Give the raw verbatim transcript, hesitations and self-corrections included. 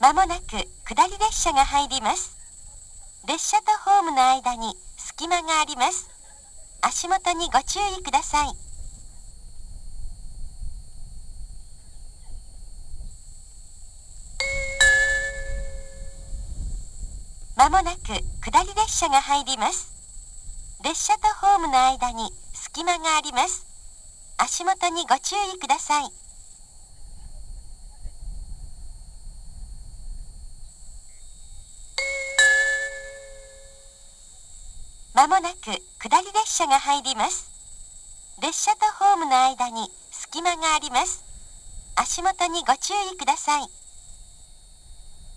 まもなく下り列車が入ります。列車とホームの間に隙間があります。足元にご注意ください。まもなく下り列車が入ります。列車とホームの間に隙間があります。足元にご注意ください。まもなく下り列車が入ります。列車とホームの間に隙間があります。足元にご注意ください。